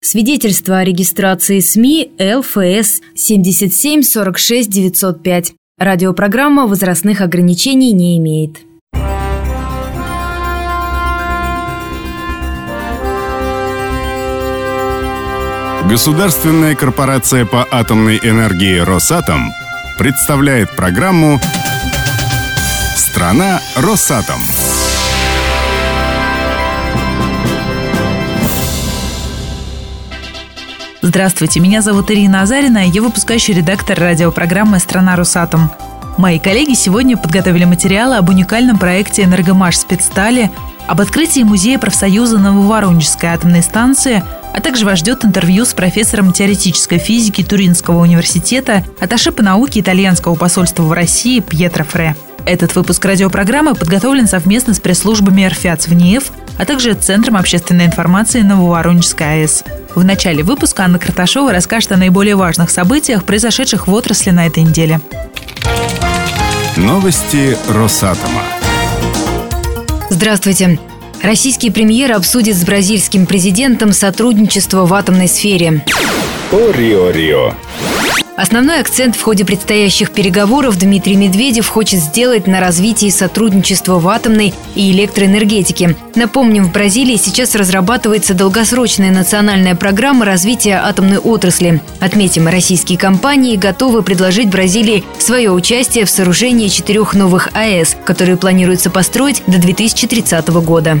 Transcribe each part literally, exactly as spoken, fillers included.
Свидетельство о регистрации СМИ эл эф эс семь семь сорок шесть девятьсот пять. Радиопрограмма возрастных ограничений не имеет. Государственная корпорация по атомной энергии «Росатом» представляет программу «Страна Росатом». Здравствуйте, меня зовут Ирина Азарина, я выпускающий редактор радиопрограммы «Страна Росатом». Мои коллеги сегодня подготовили материалы об уникальном проекте «Энергомаш Спецстали», об открытии музея профсоюза Нововоронежской атомной станции, а также вас ждет интервью с профессором теоретической физики Туринского университета, атташе по науке итальянского посольства в России Пьетро Фре. Этот выпуск радиопрограммы подготовлен совместно с пресс-службами РФЯЦ в НИЭФ, а также Центром общественной информации Нововоронежской АЭС. В начале выпуска Анна Карташова расскажет о наиболее важных событиях, произошедших в отрасли на этой неделе. Новости Росатома. Здравствуйте. Российский премьер обсудит с бразильским президентом сотрудничество в атомной сфере. О Рио-Рио. Основной акцент в ходе предстоящих переговоров Дмитрий Медведев хочет сделать на развитии сотрудничества в атомной и электроэнергетике. Напомним, в Бразилии сейчас разрабатывается долгосрочная национальная программа развития атомной отрасли. Отметим, российские компании готовы предложить Бразилии свое участие в сооружении четырех новых АЭС, которые планируется построить до две тысячи тридцатого года.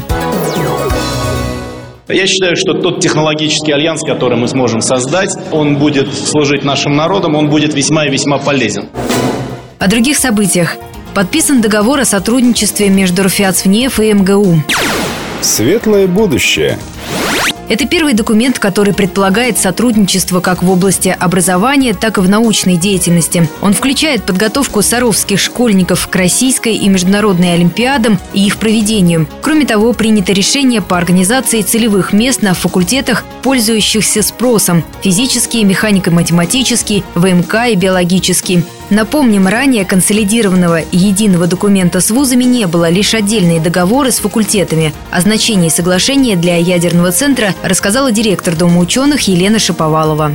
Я считаю, что тот технологический альянс, который мы сможем создать, он будет служить нашим народам, он будет весьма и весьма полезен. О других событиях. Подписан договор о сотрудничестве между РФЯЦ в НИЭФ и эм гэ у. Светлое будущее. Это первый документ, который предполагает сотрудничество как в области образования, так и в научной деятельности. Он включает подготовку саровских школьников к российской и международной олимпиадам и их проведению. Кроме того, принято решение по организации целевых мест на факультетах, пользующихся спросом – физический, механико-математический, вэ эм ка и биологический. Напомним, ранее консолидированного единого документа с вузами не было, лишь отдельные договоры с факультетами. О значении соглашения для ядерного центра рассказала директор Дома ученых Елена Шаповалова.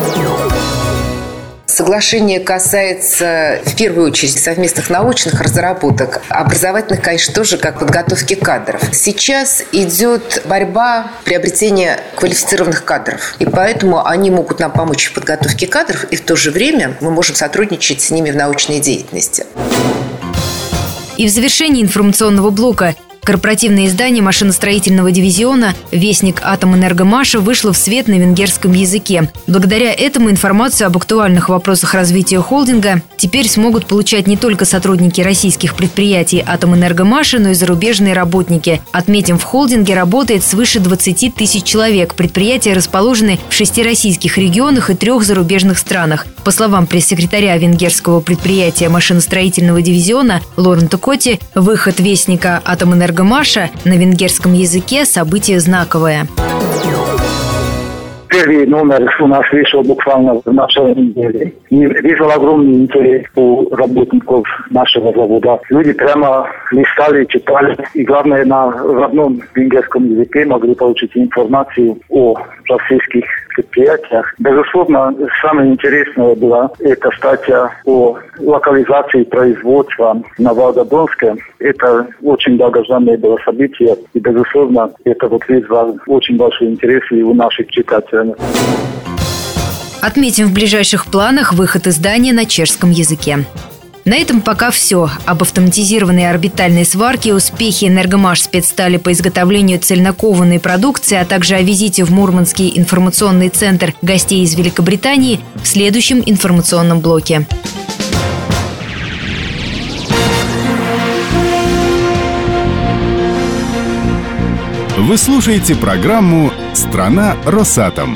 Соглашение касается, в первую очередь, совместных научных разработок. Образовательных, конечно, тоже как подготовки кадров. Сейчас идет борьба приобретения квалифицированных кадров. И поэтому они могут нам помочь в подготовке кадров, и в то же время мы можем сотрудничать с ними в научной деятельности. И в завершении информационного блока корпоративное издание машиностроительного дивизиона «Вестник Атомэнергомаша» вышло в свет на венгерском языке. Благодаря этому информацию об актуальных вопросах развития холдинга теперь смогут получать не только сотрудники российских предприятий Атомэнергомаша, но и зарубежные работники. Отметим, в холдинге работает свыше двадцати тысяч человек. Предприятия расположены в шести российских регионах и трех зарубежных странах. По словам пресс-секретаря венгерского предприятия машиностроительного дивизиона Лорента Коти, выход «Вестника Атомэнергомаша» на венгерском языке – событие знаковое. Первый номер у нас вышел буквально в начале недели. И вызвал огромный интерес у работников нашего завода. Люди прямо листали, читали. И главное, на родном венгерском языке могли получить информацию о российских предприятиях. Безусловно, самое интересное была эта статья о локализации производства на Волгодонске. Это очень долгожданное было событие. И, безусловно, это вот вызвало очень большой интерес и у наших читателей. Отметим, в ближайших планах выход издания на чешском языке. На этом пока все. Об автоматизированной орбитальной сварке, успехе «Энергомаш Спецстали» по изготовлению цельнокованной продукции, а также о визите в Мурманский информационный центр гостей из Великобритании в следующем информационном блоке. Вы слушаете программу «Страна Росатом».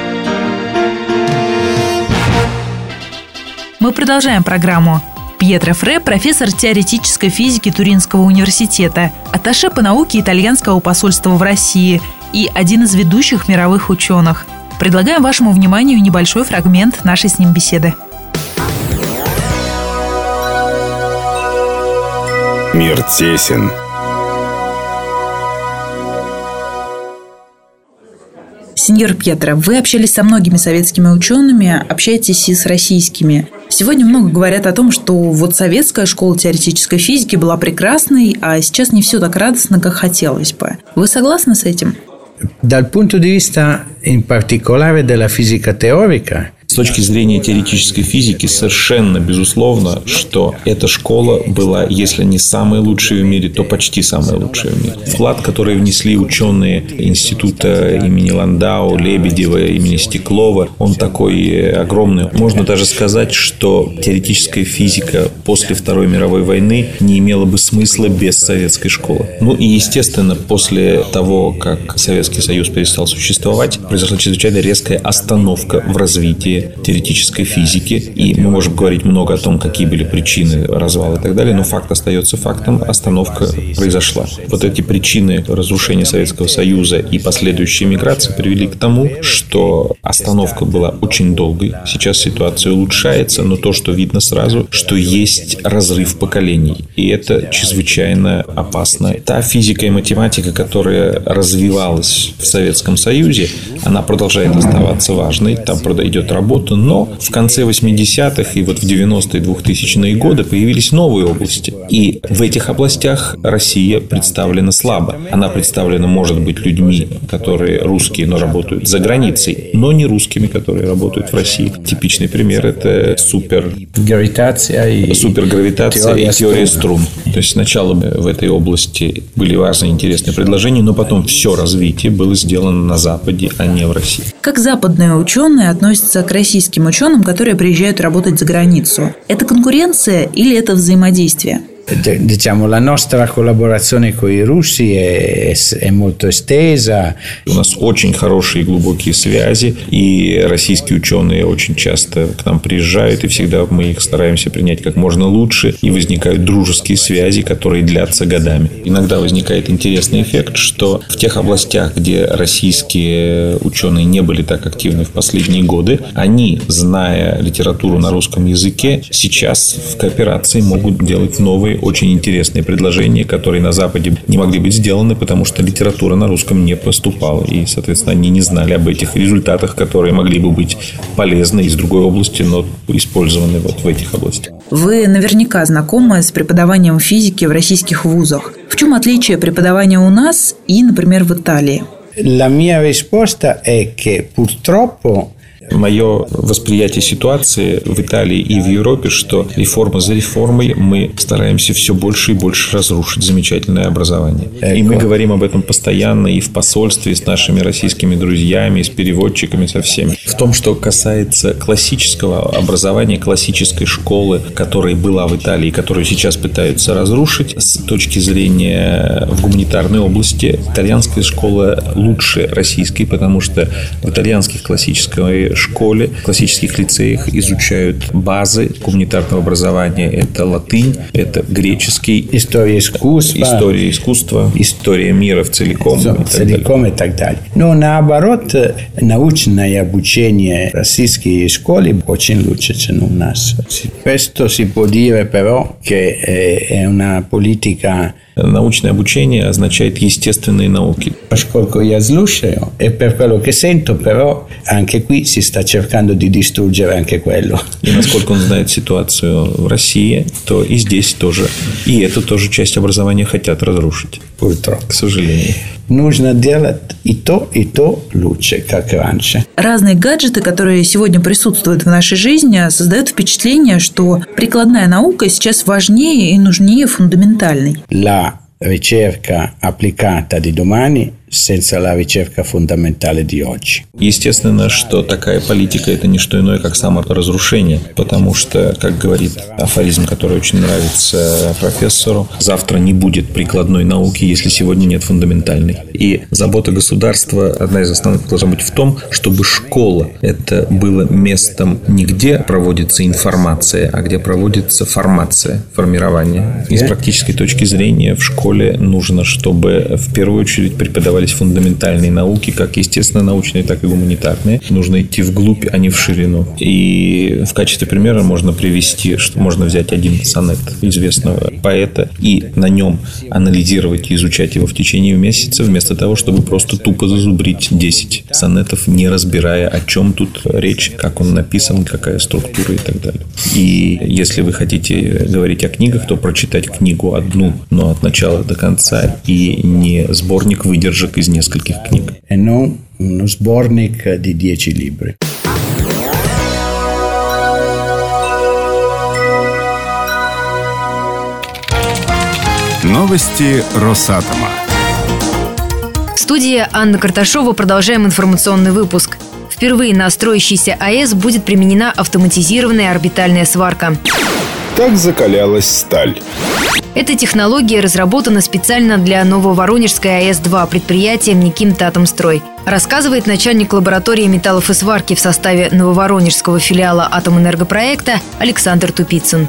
Мы продолжаем программу. Пьетро Фре – профессор теоретической физики Туринского университета, атташе по науке итальянского посольства в России и один из ведущих мировых ученых. Предлагаем вашему вниманию небольшой фрагмент нашей с ним беседы. Мир тесен. Сеньор Пьетро, вы общались со многими советскими учеными, общаетесь и с российскими. Сегодня много говорят о том, что вот советская школа теоретической физики была прекрасной, а сейчас не все так радостно, как хотелось бы. Вы согласны с этим? Dal punto di vista in particolare della fisica teorica, с точки зрения теоретической физики совершенно безусловно, что эта школа была, если не самая лучшая в мире, то почти самая лучшая в мире. Вклад, который внесли ученые института имени Ландау, Лебедева, имени Стеклова, он такой огромный. Можно даже сказать, что теоретическая физика после Второй мировой войны не имела бы смысла без советской школы. Ну и, естественно, после того, как Советский Союз перестал существовать, произошла чрезвычайно резкая остановка в развитии теоретической физики. И мы можем говорить много о том, какие были причины развала и так далее, но факт остается фактом. Остановка произошла. Вот эти причины разрушения Советского Союза и последующей миграции привели к тому, что остановка была очень долгой. Сейчас ситуация улучшается, но то, что видно сразу, что есть разрыв поколений. И это чрезвычайно опасно. Та физика и математика, которая развивалась в Советском Союзе, она продолжает оставаться важной. Там идет работа. Но в конце восьмидесятых и вот в девяностые и двухтысячные годы появились новые области. И в этих областях Россия представлена слабо. Она представлена, может быть, людьми, которые русские, но работают за границей, но не русскими, которые работают в России. Типичный пример – это супергравитация и, супергравитация и теория струн. То есть сначала в этой области были важные и интересные предложения, но потом все развитие было сделано на Западе, а не в России. Как западные ученые относятся к российским ученым, которые приезжают работать за границу? Это конкуренция или это взаимодействие? Diciamo, la nostra collaborazione con i russi è, è molto estesa. У нас очень хорошие и глубокие связи, и российские ученые очень часто к нам приезжают, и всегда мы их стараемся принять как можно лучше, и возникают дружеские связи, которые длятся годами. Иногда возникает интересный эффект, что в тех областях, где российские ученые не были так активны в последние годы, они, зная литературу на русском языке, сейчас в кооперации могут делать новые очень интересные предложения, которые на Западе не могли быть сделаны, потому что литература на русском не поступала. И, соответственно, они не знали об этих результатах, которые могли бы быть полезны из другой области, но использованы вот в этих областях. Вы наверняка знакомы с преподаванием физики в российских вузах. В чем отличие преподавания у нас и, например, в Италии? La mia risposta è che purtroppo Мое восприятие ситуации в Италии и в Европе, что реформа за реформой мы стараемся все больше и больше разрушить замечательное образование. И мы говорим об этом постоянно и в посольстве, с нашими российскими друзьями, с переводчиками, со всеми. В том, что касается классического образования, классической школы, которая была в Италии, которую сейчас пытаются разрушить, с точки зрения в гуманитарной области, итальянская школа лучше российской, потому что в итальянских классической школе, в классических лицеях изучают базы гуманитарного образования. Это латынь, это греческий, история искусства, история, искусства, история мира в целиком, в целиком и так далее. Но наоборот, научное обучение в российской школе очень лучше, чем у нас. Questo si può dire però che è una politica. Научное обучение означает естественные науки. Поскольку я слушаю, e per quello che sento, però anche qui si sta cercando di distruggere anche quello. И насколько он знает ситуацию в России, то и здесь тоже. И эту тоже часть образования хотят разрушить. Purtroppo. К сожалению. Нужно делать и то, и то лучше, как раньше. Разные гаджеты, которые сегодня присутствуют в нашей жизни, создают впечатление, что прикладная наука сейчас важнее и нужнее фундаментальной. La ricerca applicata di domani senza la ricerca fondamentale di oggi. Естественно, что такая политика – это не что иное, как саморазрушение, потому что, как говорит афоризм, который очень нравится профессору, завтра не будет прикладной науки, если сегодня нет фундаментальной. И забота государства, одна из основных, должна быть в том, чтобы школа – это было местом не где проводится информация, а где проводится формация, формирование. И с практической точки зрения в школе нужно, чтобы в первую очередь преподавали остались фундаментальные науки, как естественно-научные, так и гуманитарные. Нужно идти вглубь, а не в ширину. И в качестве примера можно привести, что можно взять один сонет известного поэта и на нем анализировать и изучать его в течение месяца, вместо того, чтобы просто тупо зазубрить десять сонетов, не разбирая, о чем тут речь, как он написан, какая структура и так далее. И если вы хотите говорить о книгах, то прочитать книгу одну, но от начала до конца, и не сборник выдержек из нескольких книг. E non uno sbornik di dieci libri. Новости Росатома. В студии Анна Карташова. Продолжаем информационный выпуск. Впервые на строящейся АЭС будет применена автоматизированная орбитальная сварка. Так закалялась сталь. Эта технология разработана специально для Нововоронежской АЭС-два предприятием Никим Татомстрой. Рассказывает начальник лаборатории металлов и сварки в составе Нововоронежского филиала Атомэнергопроекта Александр Тупицын.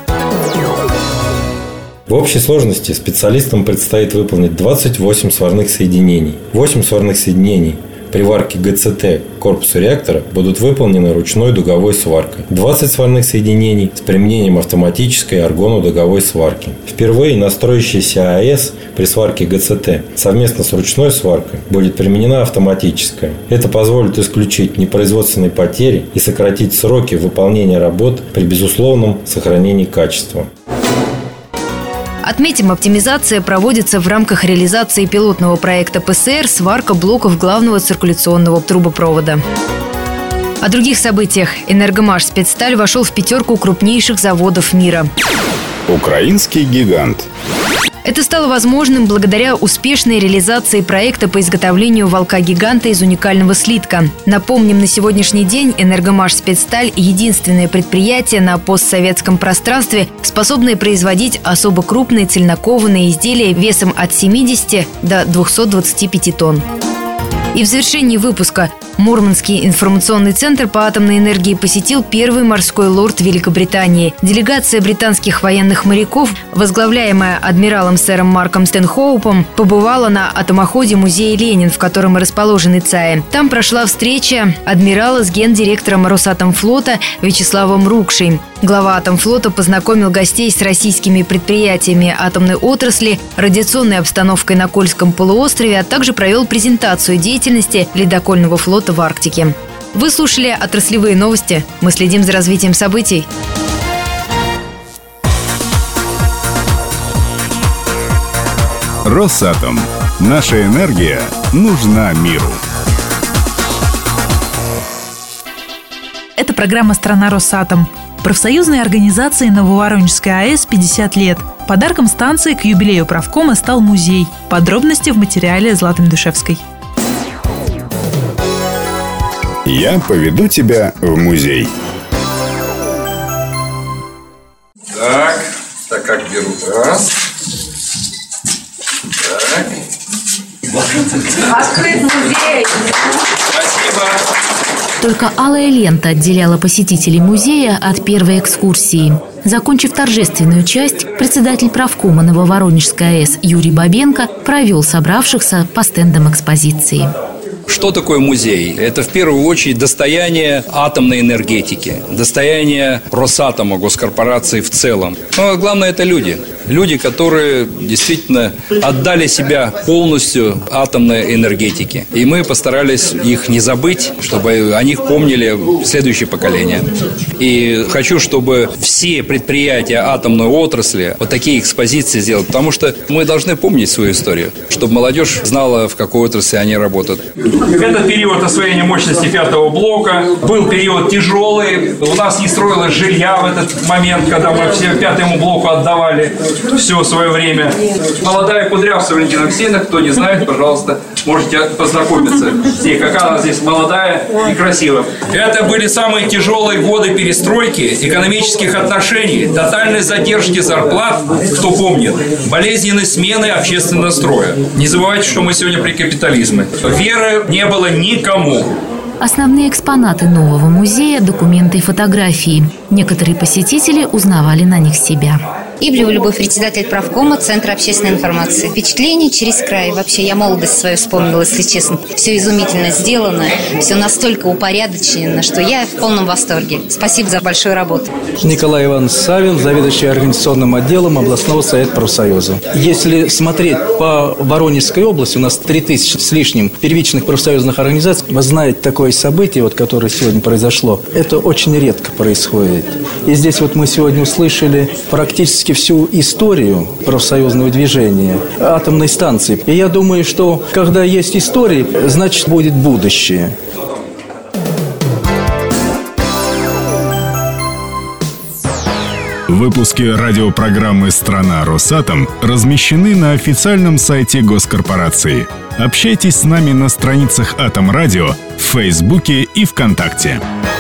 В общей сложности специалистам предстоит выполнить двадцать восемь сварных соединений. восемь сварных соединений при варке ГЦТ корпуса реактора будут выполнены ручной дуговой сваркой. двадцать сварных соединений с применением автоматической аргонно-дуговой сварки. Впервые на строящейся АЭС при сварке ГЦТ совместно с ручной сваркой будет применена автоматическая. Это позволит исключить непроизводственные потери и сократить сроки выполнения работ при безусловном сохранении качества. Отметим, оптимизация проводится в рамках реализации пилотного проекта ПСР «Сварка блоков главного циркуляционного трубопровода». О других событиях. «Энергомаш Спецсталь» вошел в пятерку крупнейших заводов мира. Украинский гигант. Это стало возможным благодаря успешной реализации проекта по изготовлению волка-гиганта из уникального слитка. Напомним, на сегодняшний день «Энергомаш Спецсталь» – единственное предприятие на постсоветском пространстве, способное производить особо крупные цельнокованные изделия весом от семидесяти до двухсот двадцати пяти тонн. И в завершении выпуска Мурманский информационный центр по атомной энергии посетил первый морской лорд Великобритании. Делегация британских военных моряков, возглавляемая адмиралом сэром Марком Стэнхоупом, побывала на атомоходе музея Ленин, в котором и расположены ЦАЭ. Там прошла встреча адмирала с гендиректором Росатомфлота Вячеславом Рукшей. Глава Атомфлота познакомил гостей с российскими предприятиями атомной отрасли, радиационной обстановкой на Кольском полуострове, а также провел презентацию деятельности ледокольного флота в Арктике. Вы слушали отраслевые новости. Мы следим за развитием событий. Росатом. Наша энергия нужна миру. Это программа «Страна Росатом». Профсоюзной организации Нововоронежской АЭС пятьдесят лет. Подарком станции к юбилею правкома стал музей. Подробности в материале Златы Мдушевской. Я поведу тебя в музей. Так, так как берут? Раз. Так. Открыт музей! Спасибо. Только алая лента отделяла посетителей музея от первой экскурсии. Закончив торжественную часть, председатель правкома Нововоронежской АЭС Юрий Бабенко провел собравшихся по стендам экспозиции. Что такое музей? Это в первую очередь достояние атомной энергетики, достояние Росатома, госкорпорации в целом. Но главное – это люди. Люди, которые действительно отдали себя полностью атомной энергетике. И мы постарались их не забыть, чтобы о них помнили следующее поколение. И хочу, чтобы все предприятия атомной отрасли вот такие экспозиции сделали, потому что мы должны помнить свою историю, чтобы молодежь знала, в какой отрасли они работают. Это период освоения мощности пятого блока. Был период тяжелый. У нас не строилось жилья в этот момент, когда мы все пятому блоку отдавали все свое время. Молодая Кудрявцева Валентина Алексеевна, кто не знает, пожалуйста, можете познакомиться с ней, какая она здесь молодая и красивая. Это были самые тяжелые годы перестройки экономических отношений, тотальной задержки зарплат, кто помнит, болезненной смены общественного строя. Не забывайте, что мы сегодня при капитализме. Веры не было никому. Основные экспонаты нового музея – документы и фотографии. Некоторые посетители узнавали на них себя. Ивлева Любовь, председатель правкома Центра общественной информации. Впечатление через край. Вообще, я молодость свою вспомнила, если честно. Все изумительно сделано, все настолько упорядочено, что я в полном восторге. Спасибо за большую работу. Николай Иванович Савин, заведующий организационным отделом областного совета профсоюза. Если смотреть по Воронежской области, у нас три тысячи с лишним первичных профсоюзных организаций. Вы знаете, такое событие, вот, которое сегодня произошло, это очень редко происходит. И здесь вот мы сегодня услышали практически всю историю профсоюзного движения, атомной станции. И я думаю, что когда есть история, значит будет будущее. Выпуски радиопрограммы «Страна Росатом» размещены на официальном сайте госкорпорации. Общайтесь с нами на страницах Атом Радио в Фейсбуке и ВКонтакте.